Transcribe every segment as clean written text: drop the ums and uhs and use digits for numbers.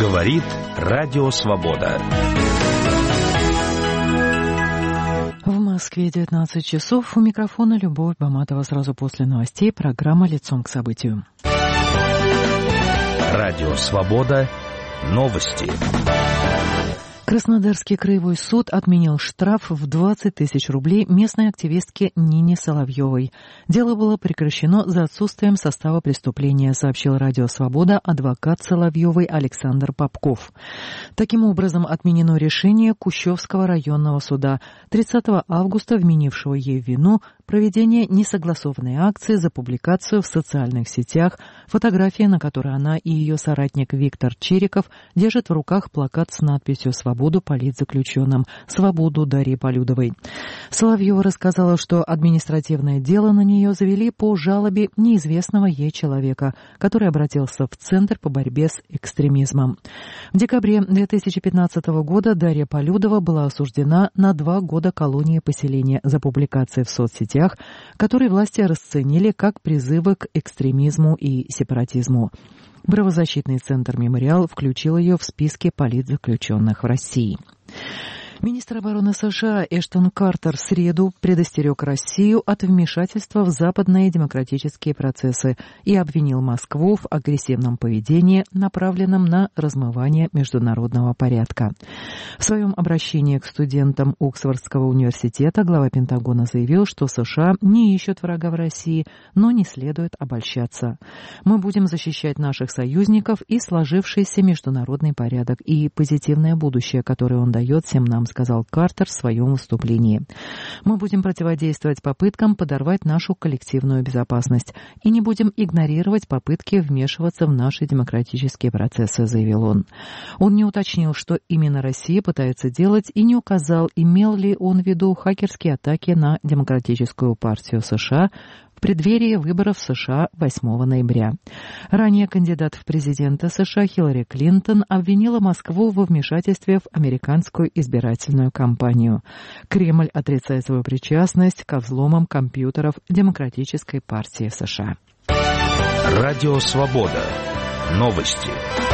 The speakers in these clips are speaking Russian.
Говорит Радио Свобода. В Москве 19 часов. У микрофона Любовь Баматова. Сразу после новостей программа «Лицом к событию». Радио Свобода. Новости. Краснодарский краевой суд отменил штраф в 20 тысяч рублей местной активистке Нине Соловьевой. Дело было прекращено за отсутствием состава преступления, сообщил Радио Свобода адвокат Соловьевой Александр Попков. Таким образом, отменено решение Кущевского районного суда 30 августа, вменившего ей в вину проведение несогласованной акции за публикацию в социальных сетях фотографии, на которой она и ее соратник Виктор Чириков держат в руках плакат с надписью «Свободу политзаключенным», «Свободу Дарьи Полюдовой». Соловьева рассказала, что административное дело на нее завели по жалобе неизвестного ей человека, который обратился в Центр по борьбе с экстремизмом. В декабре 2015 года Дарья Полюдова была осуждена на 2 года колонии поселения за публикации в соцсетях, которые власти расценили как призывы к экстремизму и сепаратизму. Правозащитный центр «Мемориал» включил ее в списки политзаключенных в России. Министр обороны США Эштон Картер в среду предостерег Россию от вмешательства в западные демократические процессы и обвинил Москву в агрессивном поведении, направленном на размывание международного порядка. В своем обращении к студентам Оксфордского университета глава Пентагона заявил, что США не ищут врага в России, но не следует обольщаться. «Мы будем защищать наших союзников и сложившийся международный порядок и позитивное будущее, которое он дает всем нам», сказал Картер в своем выступлении. «Мы будем противодействовать попыткам подорвать нашу коллективную безопасность и не будем игнорировать попытки вмешиваться в наши демократические процессы», заявил он. Он не уточнил, что именно Россия пытается делать, и не указал, имел ли он в виду хакерские атаки на Демократическую партию США в преддверии выборов в США 8 ноября. Ранее кандидат в президенты США Хиллари Клинтон обвинила Москву во вмешательстве в американскую избирательную кампанию. Кремль отрицает свою причастность ко взломам компьютеров Демократической партии в США. Радио Свобода. Новости.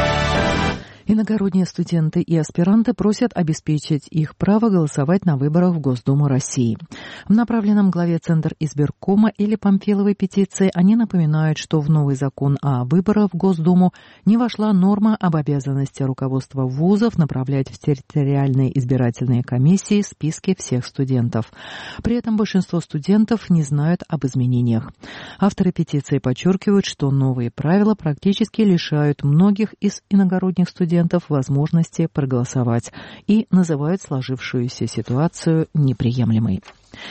Иногородние студенты и аспиранты просят обеспечить их право голосовать на выборах в Госдуму России. В направленном главе Центр избиркома или Памфиловой петиции они напоминают, что в новый закон о выборах в Госдуму не вошла норма об обязанности руководства вузов направлять в территориальные избирательные комиссии списки всех студентов. При этом большинство студентов не знают об изменениях. Авторы петиции подчеркивают, что новые правила практически лишают многих из иногородних студентов возможности проголосовать и называют сложившуюся ситуацию неприемлемой.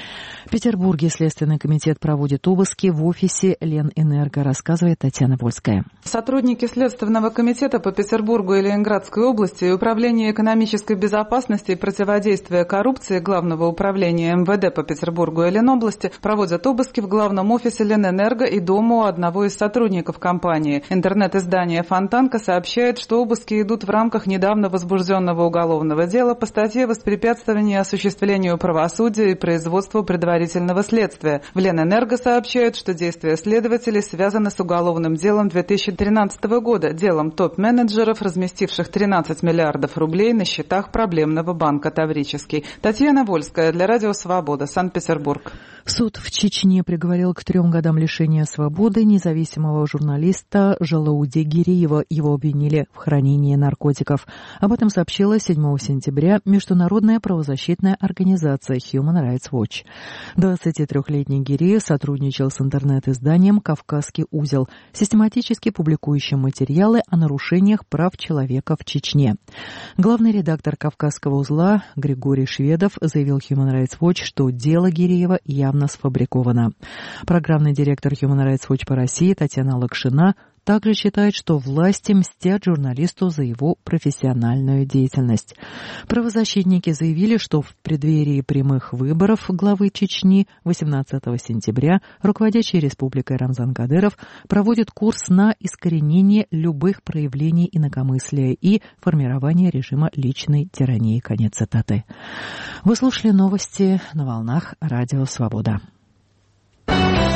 В Петербурге Следственный комитет проводит обыски в офисе Ленэнерго, рассказывает Татьяна Вольская. Сотрудники Следственного комитета по Петербургу и Ленинградской области и Управления экономической безопасности и противодействия коррупции Главного управления МВД по Петербургу и Ленобласти проводят обыски в главном офисе Ленэнерго и дому одного из сотрудников компании. Интернет-издание «Фонтанка» сообщает, что обыски идут в рамках недавно возбужденного уголовного дела по статье «Воспрепятствование осуществлению правосудия и производству предварительного следствия». В Ленэнерго сообщают, что действия следователей связаны с уголовным делом 2013 года, делом топ-менеджеров, разместивших 13 миллиардов рублей на счетах проблемного банка «Таврический». Татьяна Вольская для Радио Свобода, Санкт-Петербург. Суд в Чечне приговорил к 3 годам лишения свободы независимого журналиста Жалауди Гиреева. Его обвинили в хранении наркотиков. Об этом сообщила 7 сентября международная правозащитная организация Human Rights Watch. 23-летний Гиреев сотрудничал с интернет-изданием «Кавказский узел», систематически публикующим материалы о нарушениях прав человека в Чечне. Главный редактор «Кавказского узла» Григорий Шведов заявил Human Rights Watch, что дело Гиреева явно сфабриковано. Программный директор Human Rights Watch по России Татьяна Лакшина также считает, что власти мстят журналисту за его профессиональную деятельность. Правозащитники заявили, что в преддверии прямых выборов главы Чечни 18 сентября руководящий республикой Рамзан Кадыров проводит курс на искоренение любых проявлений инакомыслия и формирование режима личной тирании. Конец цитаты. Вы слушали новости на волнах Радио Свобода.